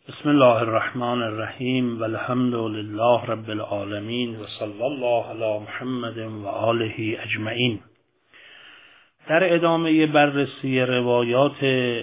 بسم الله الرحمن الرحیم و الحمد لله رب العالمین و صلی الله علی محمد و آله اجمعین. در ادامه بررسی روایات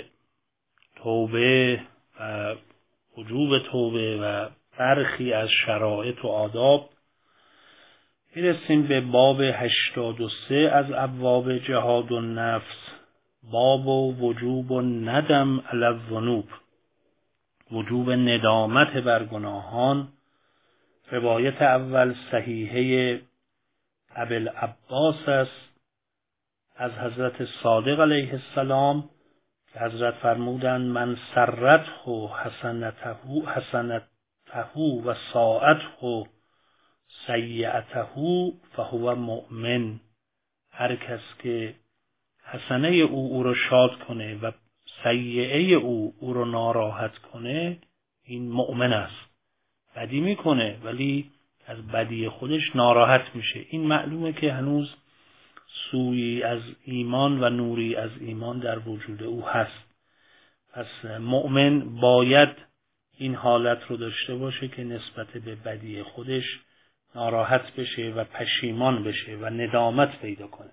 توبه و وجوب توبه و برخی از شرایط و آداب میرسیم به باب 83 از ابواب جهاد النفس، باب وجوب ندم علی الذنوب، وجوب ندامت بر گناهان. روایت اول صحیحه ابوالعباس است از حضرت صادق علیه السلام که حضرت فرمودند من سرته حسنته و ساءته سیئته فهو مؤمن. هر کس که حسنه او را شاد کنه و سیئه او را ناراحت کنه، این مؤمن است. بدی میکنه ولی از بدی خودش ناراحت میشه. این معلومه که هنوز سویی از ایمان و نوری از ایمان در وجود او هست. پس مؤمن باید این حالت رو داشته باشه که نسبت به بدی خودش ناراحت بشه و پشیمان بشه و ندامت پیدا کنه.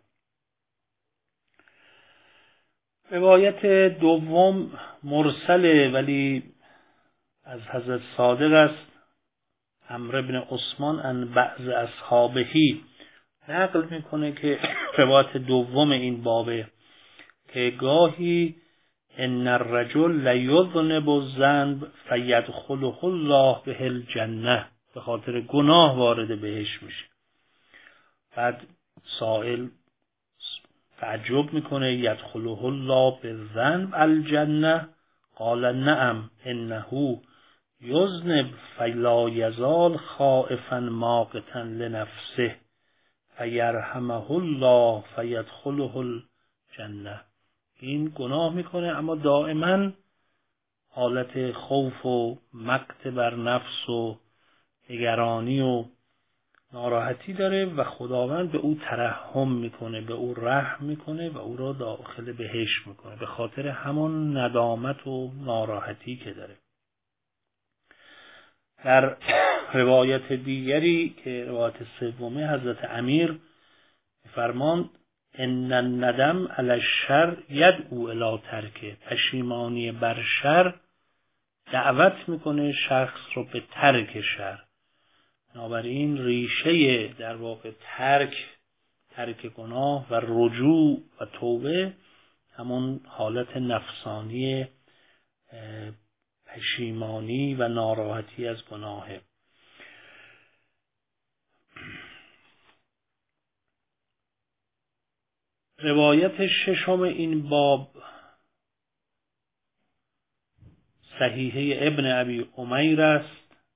روایت دوم مرسله ولی از حضرت صادق است. عمرو بن عثمان عن بعض اصحابهی نقل میکنه که روایت دوم این بابه که گاهی ان الرجل لیذنب الذنب فیدخله الله به الجنه، به خاطر گناه وارد بهش میشه. بعد سائل تعجب میکنه یدخله الله بالذنب الجنه، قال نعم انه یذنب فلا یزال خائفا ماقتا لنفسه فیرحمه الله فیدخله الجنه. این گناه میکنه اما دائما حالت خوف و مقت بر نفس و نگرانی و ناراحتی داره و خداوند به او ترحم میکنه، به او رحم میکنه و او را داخل بهشت میکنه به خاطر همان ندامت و ناراحتی که داره. در روایت دیگری که روایت سومه حضرت امیر فرماند ان الندم علی الشر یدعو الی ترک، پشیمانی بر شر دعوت میکنه شخص رو به ترک شر. بنابراین ریشه در واقع ترک گناه و رجوع و توبه همون حالت نفسانی پشیمانی و ناراحتی از گناهه. روایت ششم این باب صحیحه ابن ابی امیر است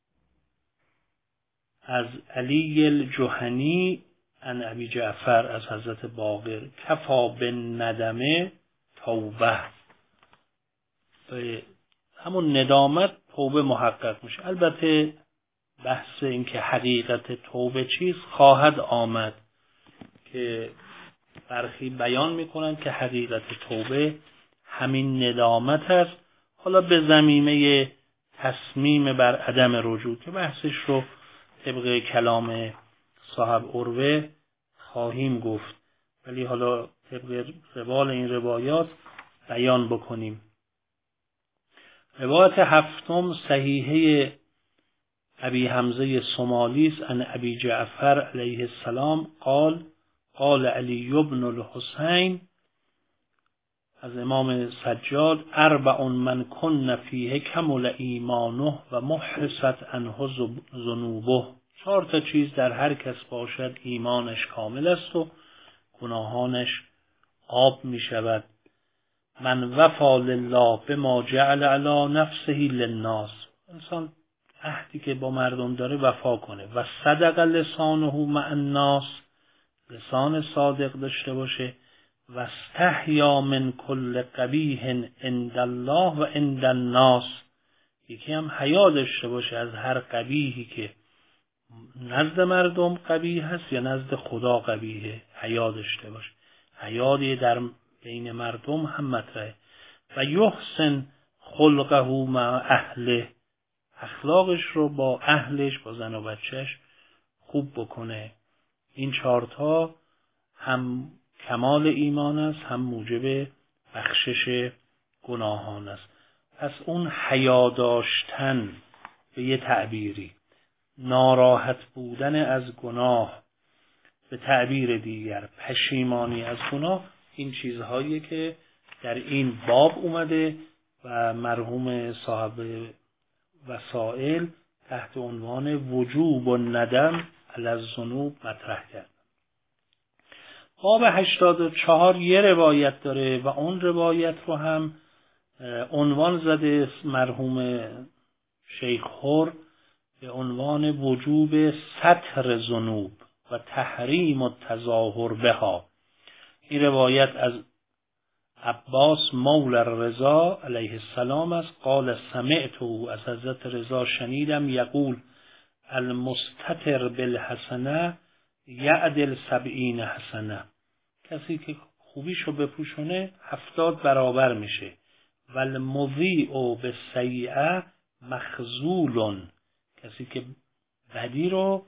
از علی الجهنی عن ابی جعفر از حضرت باقر کفا بالندم توبه، همون ندامت توبه محقق میشه. البته بحث این که حقیقت توبه چیست خواهد آمد که برخی بیان میکنند که حقیقت توبه همین ندامت است، حالا به ضمیمه تصمیم بر عدم رجوع که بحثش رو طبق کلام صاحب عروه خواهیم گفت، ولی حالا طبق روال این روایات بیان بکنیم. روایت هفتم صحیحه ابی حمزه سمالی است عن ابی جعفر علیه السلام قال علی بن الحسین از امام سجاد اربع من کن فیه کمل ایمانه و محرست عنه ذنوبه. 4 چیز در هر کس باشد ایمانش کامل است و گناهانش آب می شود. من وفا لله بما جعل علی نفسه للناس، انسان عهدی که با مردم داره وفا کنه. و صدق لسانه مع الناس، لسان صادق داشته باشه. و استحیا من کل قبیح عند الله و عند الناس، یکی هم حیا داشته باشه از هر قبیحی که نزد مردم قبیح هست یا نزد خدا قبیحه، حیا داشته باشه. حیا در بین مردم هم مطرحه. و یحسن خلقه مع اهله، اخلاقش رو با اهلش، با زن و بچهش خوب بکنه. این 4 هم کمال ایمان است، هم موجب بخشش گناهان است. پس اون حیا داشتن، به یه تعبیری ناراحت بودن از گناه، به تعبیر دیگر پشیمانی از گناه، این چیزهایی که در این باب اومده و مرحوم صاحب وسائل تحت عنوان وجوب و ندم علی الذنوب مطرح کرد. باب 84 یه روایت داره و اون روایت رو هم عنوان زده مرحوم شیخ حر به عنوان وجوب ستر ذنوب و تحریم التظاهر بها. این روایت از عباس مولا رضا علیه السلام است. قال سمعته، از حضرت رضا شنیدم، یقول المستتر بالحسنه یعدل 70 حسنه. کسی که خوبیشو بپوشونه 70 برابر میشه. والمضیء بالسیئه مخذول، کسی که بدی رو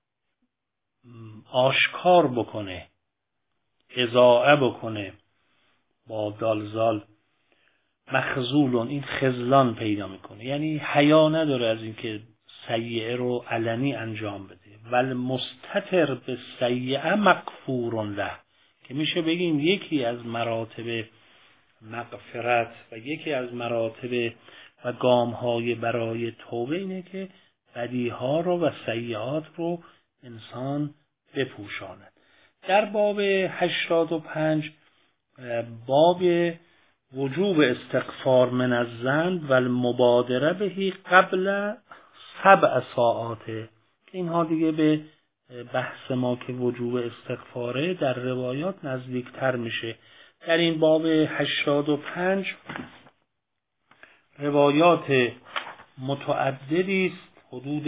آشکار بکنه، اضاعه بکنه، با دالزال مخذولون، این خذلان پیدا میکنه، یعنی حیا نداره از اینکه سیئه رو علنی انجام بده. والمستتر بالسیئه مغفور له، که میشه بگیم یکی از مراتب مغفرت و یکی از مراتب و گام‌های برای توبه اینه که بدیها رو و سیئات رو انسان بپوشاند. در باب 85 باب وجوب استغفار من الذنب و المبادره بهی قبل 7 ساعات، که اینها دیگه به بحث ما که وجوب استغفاره در روایات نزدیکتر میشه. در این باب 85 روایات متعددی است، حدود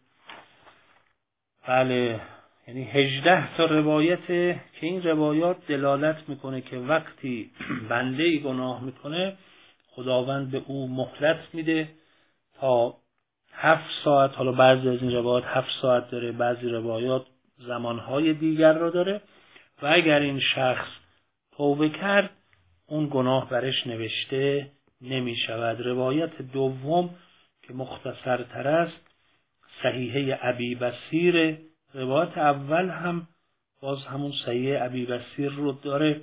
یعنی 18 تا روایته که این روایات دلالت میکنه که وقتی بنده گناه میکنه خداوند به او مهلت میده تا 7 ساعت. حالا بعضی از این روایات 7 ساعت داره، بعضی روایات زمانهای دیگر رو داره و اگر این شخص توبه کرد اون گناه برش نوشته نمی شود. روایت دوم که مختصرتر است صحیحه ابی بصیر. روایت اول هم باز همون صحیحه ابی بصیر رو داره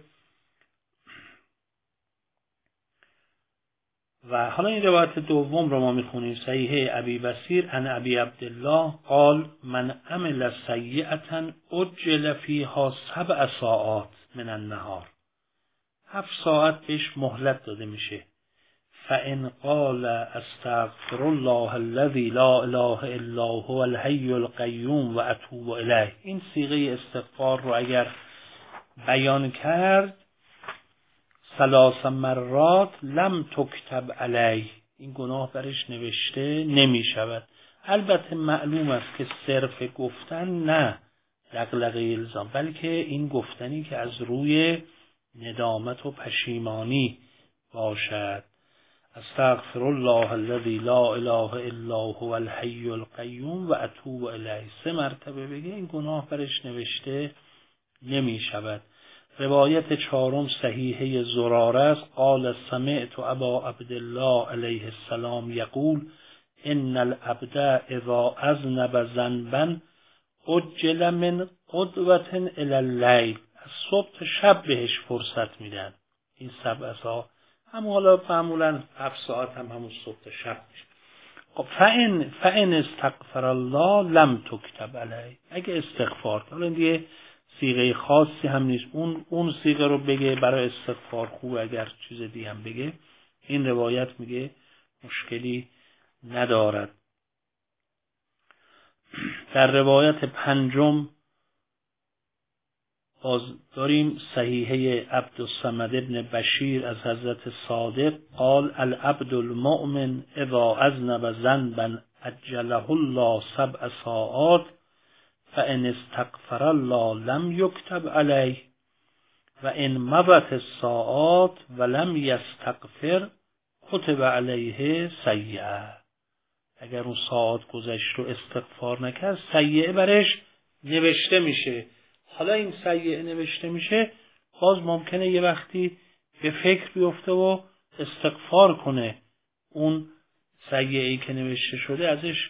و حالا این روایت دوم رو ما میخونیم. صحیحه ابی بصیر عن ابی عبدالله قال من عمل سیئة اجل فیها 7 ساعات من النهار، 7 ساعت بهش مهلت داده میشه. فإن قال استغفر الله الذي لا اله الا هو الحي القیوم و اتوب الیه، این صیغه استغفار رو اگر بیان کرد 3 مرات لم تکتب علیه، این گناه برش نوشته نمی شود. البته معلوم است که صرف گفتن نه لغلغه الزام، بلکه این گفتنی که از روی ندامت و پشیمانی باشد. استغفر الله الذي لا اله الا هو الحي القیوم و اتوب الیه 3 مرتبه بگه، این گناه برش نوشته نمی شود. روایت 4 صحیحه زراره است. قال سمعت ابا عبدالله علیه السلام یقول ان العبد اذا اذنب ذنبا اجل من غدوة الی اللیل، از صبح تا شب بهش فرصت میدن. این 7 ساعت هم حالا معمولا 7 ساعت هم همون صبح تا شب میشه. خب فإن استغفر الله لم تکتب علیه، اگه استغفار کرد، حالا دیگه صیغه خاصی هم نیست، اون صیغه رو بگه برای استغفار خوب، اگر چیز دیگه هم بگه این روایت میگه مشکلی ندارد. در روایت 5 باز داریم صحیحه عبدالصمد ابن بشیر از حضرت صادق قال العبد المؤمن اذا اذنب ذنبا اجله الله 7 ساعات فان استغفر الله لم یکتب علیه و ان مضت الساعات ولم یستغفر کتب علیه سیئه. اگر اون ساعات گذشت رو استغفار نکرد سیئه برش نوشته میشه. حالا این سیئه نوشته میشه، باز ممکنه یه وقتی به فکر بیفته و استغفار کنه، اون سیئه‌ای که نوشته شده ازش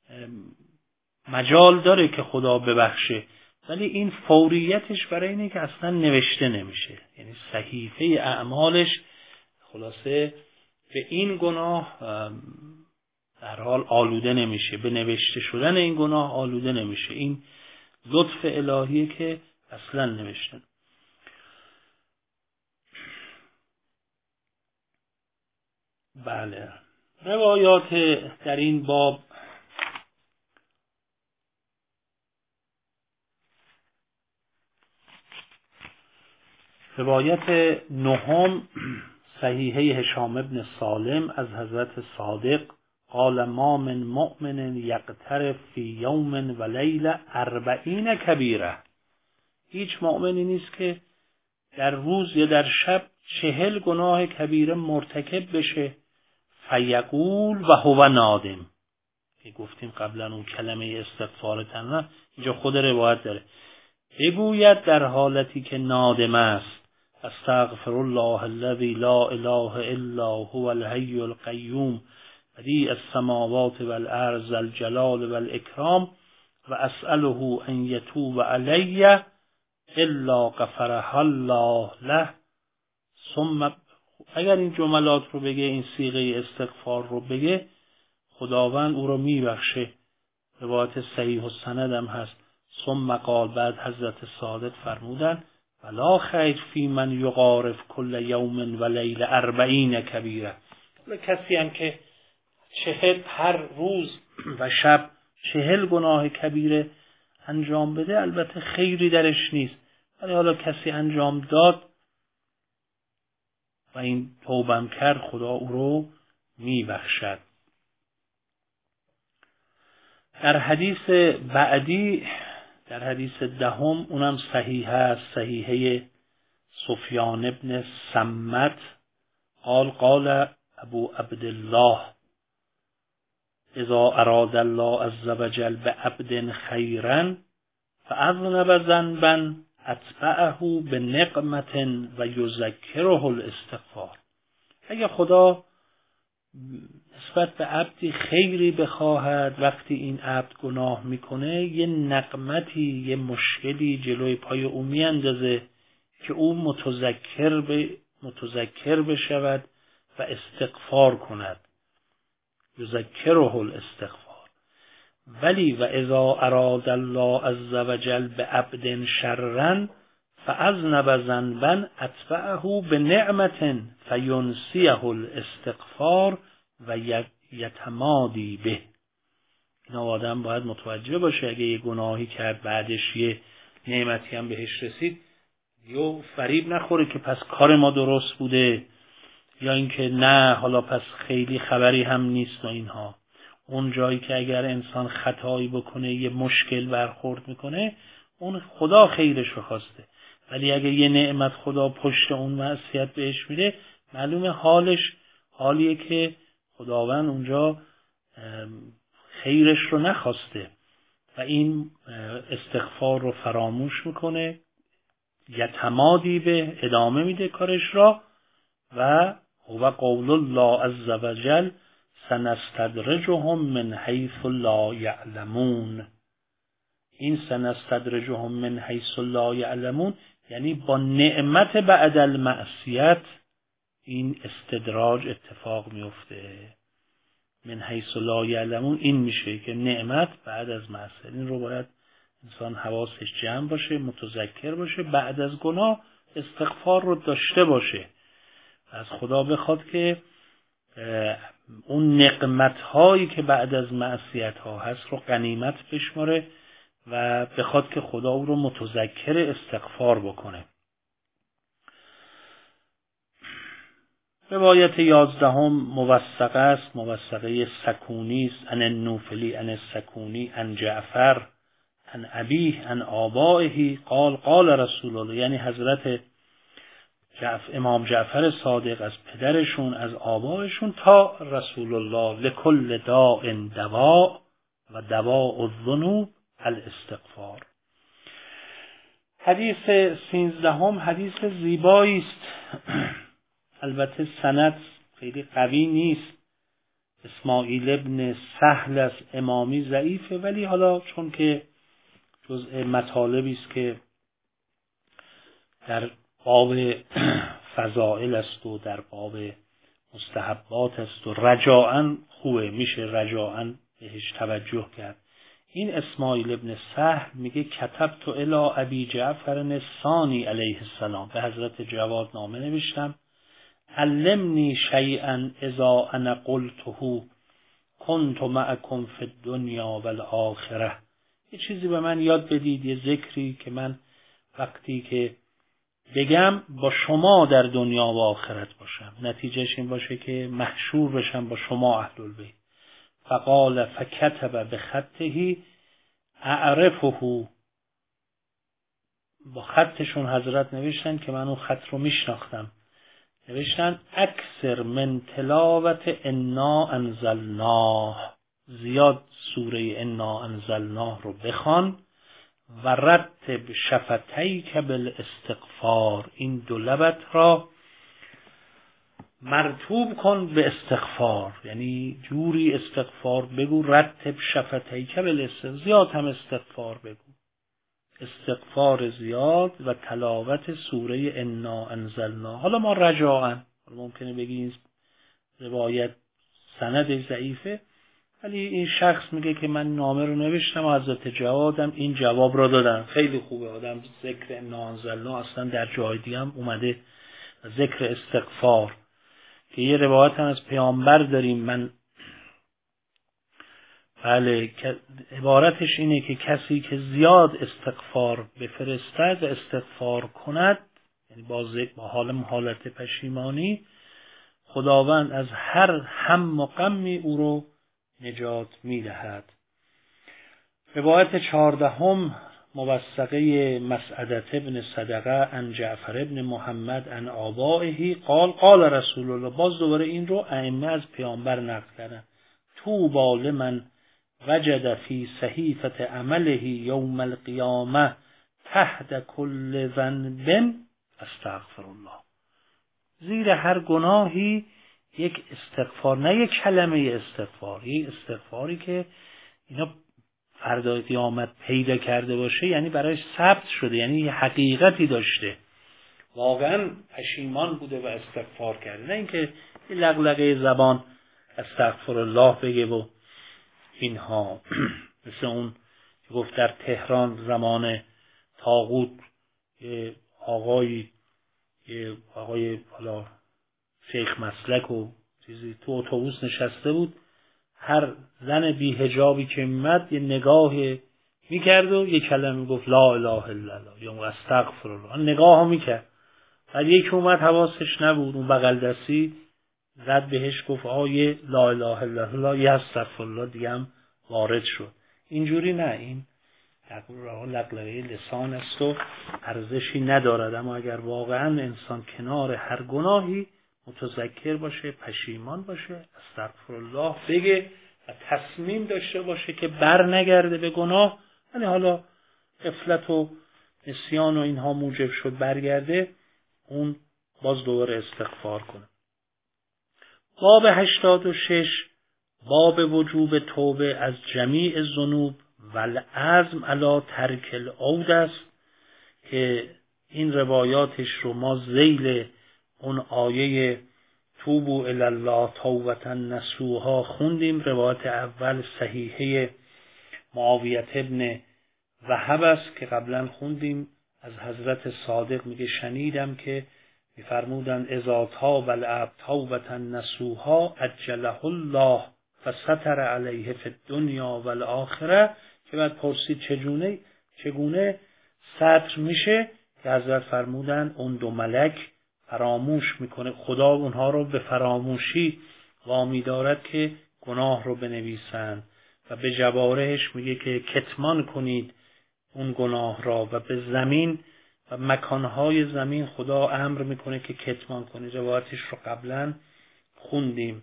مجال داره که خدا ببخشه، ولی این فوریتش برای اینه که اصلا نوشته نمیشه. یعنی صحیفه اعمالش خلاصه به این گناه در حال آلوده نمیشه، به نوشته شدن این گناه آلوده نمیشه. این لطف الهیه که اصلا نوشته. بله، روایات در این باب روایت نهم صحیحه هشام بن سالم از حضرت صادق قال ما من مؤمن یقترف فی یوم و لیله 40 کبیره. هیچ مؤمنی نیست که در روز یا در شب 40 گناه کبیره مرتکب بشه. فیقول و هو نادم، که گفتیم قبلا اون کلمه استغفار تنها اینجا خود روایت داره، بگوید در حالتی که نادم است استغفر الله الذی لا اله الا هو الحی القیوم بدیع السماوات والارض ذو الجلال والاکرام و اسأله ان یتوب علی الا غفرها الله له. ثم اگر این جملات رو بگه، این صیغه استغفار رو بگه، خداوند او رو میبخشه. روایت صحیح السند هم هست. ثم قال، بعد حضرت صادق فرمودن ولا خیر فی من یغارف کل یوم و لیله 40 کبیره. کسی هم که 40 هر روز و شب 40 گناه کبیره انجام بده، البته خیری درش نیست، ولی حالا کسی انجام داد و این توبه کرد، خدا او رو میبخشد. در حدیث بعدی، در حدیث دهم، اونم صحیح است، صحیحه سفیان بن سمت قال ابو عبدالله اذا اراد الله عز وجل بعبد خیرا فاذنب ذنبا اتبعه بنقمة و یذکره الاستغفار. اگه خدا نسبت به عبدی خیری بخواهد، وقتی این عبد گناه میکنه یه نقمتی، یه مشکلی جلوی پای او میاندازه که او متذکر بشود و استغفار کند. یذکره الاستغفار. ولی و اذا اراد الله عز وجل بعبد شرا فاذنب ذنبا اتبعه بنعمة فینسیه الاستغفار و یتمادی به. این آدم باید متوجه باشه اگه یه گناهی کرد بعدش یه نعمتی هم بهش رسید، یا فریب نخوره که پس کار ما درست بوده، یا اینکه نه حالا پس خیلی خبری هم نیست و اینها. اون جایی که اگر انسان خطایی بکنه، یه مشکل برخورد میکنه، اون خدا خیرش رو خواسته، ولی اگه یه نعمت خدا پشت اون معصیت بهش میده، معلومه حالش حالیه که خداوند اونجا خیرش رو نخواسته و این استغفار رو فراموش میکنه، یتمادی به، ادامه میده کارش را. و هو قول الله عز وجل سنستدرجهم من حیث لا یعلمون. این سنستدرجهم من حیث لا یعلمون یعنی با نعمت بعد المعصیت این استدراج اتفاق میفته. من حیث لا یعلمون این میشه که نعمت بعد از معصیت. این رو باید انسان حواسش جمع باشه، متذکر باشه، بعد از گناه استغفار رو داشته باشه، از خدا بخواد که اون نقمت هایی که بعد از معصیت ها هست رو غنیمت بشماره و بخواد که خدا او رو متذکر استغفار بکنه. روایت 11 موثقه است، موثقه سکونی است، عن النوفلی عن السکونی عن جعفر عن ابیه عن آبائه قال قال رسول الله، یعنی حضرت امام جعفر صادق، از پدرشون، از آبایشون تا رسول الله، لکل داء دواء و دواء الذنوب الاستغفار. حدیث 13 حدیث زیبایی است. البته سند خیلی قوی نیست. اسماعیل ابن سهل از امامی ضعیفه، ولی حالا چون که جزء مطالبی است که در باب فضائل است و در باب مستحبات است و رجاءً خوبه، میشه رجاءً بهش توجه کرد. این اسماعیل ابن سهل میگه کتبت الی ابی جعفر الثانی علیه السلام، به حضرت جواد نامه نوشتم، علمنی شیئا اذا انا قلته کنت معکم فی الدنیا والآخره. یه چیزی به من یاد بدید، یه ذکری که من وقتی که بگم با شما در دنیا و آخرت باشم، نتیجهش این باشه که محشور بشم با شما اهل البیت. فقال فکتب بخطه اعرفه، با خطشون حضرت نوشتن که من اون خط رو میشناختم، نوشتن اکثر من تلاوت انا انزلناه، زیاد سوره انا انزلناه رو بخوان، و رتب شفتیک بالاستغفار، این دو لبت را مرطوب کن به استغفار، یعنی جوری استغفار بگو، رتب شفتیک بالاستغفار، زیاد هم استغفار بگو، استغفار زیاد و تلاوت سوره انا انزلنا. حالا ما رجاءً، ممکنه بگید روایت سند ضعیفه، ولی این شخص میگه که من نامه رو نوشتم و حضرت جوادم این جواب را دادن. خیلی خوبه آدم ذکر انا انزلنا، اصلا در جای دیگه هم اومده ذکر استغفار، که یه روایت هم از پیامبر داریم، من بله عبارتش اینه که کسی که زیاد استغفار بفرستد و استغفار کند، یعنی با حالت پشیمانی، خداوند از هر هم و غمی او رو نجات میدهد. روایت 14 موثقه مسعدة ابن صدقه عن جعفر ابن محمد عن آبائه قال قال رسول الله، باز دوباره این رو ائمه از پیامبر نقل کردن، طوبی لمن وجد فی صحیفة عمله یوم القیامه تحت کل ذنب استغفر الله. زیر هر گناهی یک استغفار، نه یک کلمه استغفار، یک استغفاری که اینا فردای قیامت پیدا کرده باشه، یعنی برایش ثبت شده، یعنی یه حقیقتی داشته، واقعا پشیمان بوده و استغفار کرده، نه اینکه یه لغلقه زبان استغفر الله بگه و اینها. مثل اون که گفت در تهران زمان طاغوت آقای حالا شیخ مسلک و چیزی تو اتوبوس نشسته بود، هر زن بی حجابی که میمد یه نگاه میکرد و یه کلمه گفت لا اله الا الله یا استغفر الله، نگاه ها میکرد. بعد یکی اومد حواسش نبود، اون بغل دستی زد بهش گفت آیه لا اله الا الله یا استغفر الله، دیگه هم وارد شد. اینجوری نه، این لغلقه لسان است و ارزشی ندارد. اما اگر واقعا انسان کنار هر گناهی متذکر باشه، پشیمان باشه، استغفر الله بگه و تصمیم داشته باشه که بر نگرده به گناه، یعنی حالا غفلت و نسیان و اینها موجب شد برگرده، اون باز دوباره استغفار کنه. باب 86 باب وجوب توبه از جمیع الذنوب و العزم علی ترک العود است، که این روایاتش رو ما ذیل اون آیه توبوا الی الله توبة نصوحا خوندیم. روایت اول صحیحه معاویه ابن وهب است که قبلا خوندیم، از حضرت صادق میگه شنیدم که میفرمودند اذا تاب العبد توبة نصوحا عجله الله فستر علیه فی الدنیا والآخره، که بعد پرسید چگونه ستر میشه، که حضرت فرمودن اون دو ملک فراموش میکنه، خدا اونها رو به فراموشی وامی دارد که گناه رو بنویسند و به جوارحش میگه که کتمان کنید اون گناه را و به زمین و مکانهای زمین خدا امر میکنه که کتمان کنی. روایتش رو قبلا خوندیم.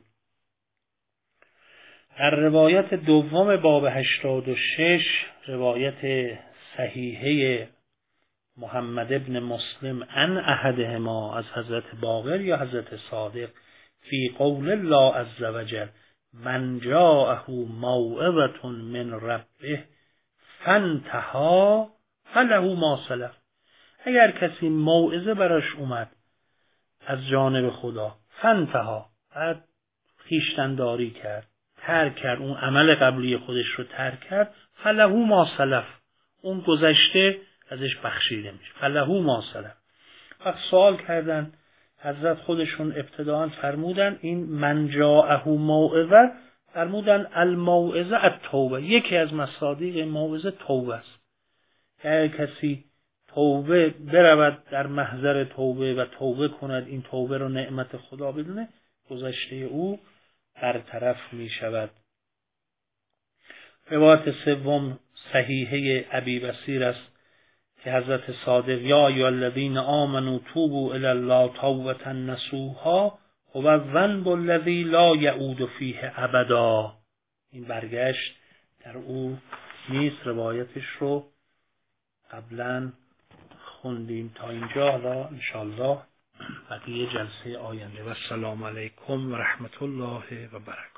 در روایت دوم باب 86 روایت صحیحه محمد ابن مسلم عن احدهما از حضرت باقر یا حضرت صادق فی قول الله عز وجل من جاءه موعظة من ربه فانتهى فله ما سلف. اگر کسی موعظه براش اومد از جانب خدا، فانتهى، بعد خویشتن‌داری کرد، ترک کرد، اون عمل قبلی خودش رو ترک کرد، فله ما سلف، اون گذشته ازش بخشیده میشه. فله ما سلف. وقت سوال کردن حضرت خودشون ابتداءً فرمودن این من جاءه موعظه، فرمودن الموعظه التوبه. یکی از مصادیق موعظه توبه است. اگر کسی توبه برود در محضر توبه و توبه کند، این توبه رو نعمت خدا بدونه، گذشته او برطرف می شود. روایت سوم صحیحه ابی بصیر است که حضرت صادق یا ایها الذین آمنوا توبوا الی الله توبة نصوحا هو الذنب الذی لا یعود فیه ابدا. این برگشت در او نیست. روایتش رو قبلا خوندیم. تا اینجا حالا انشاءالله بقیه جلسه آینده. و السلام علیکم و رحمت الله و برکاته.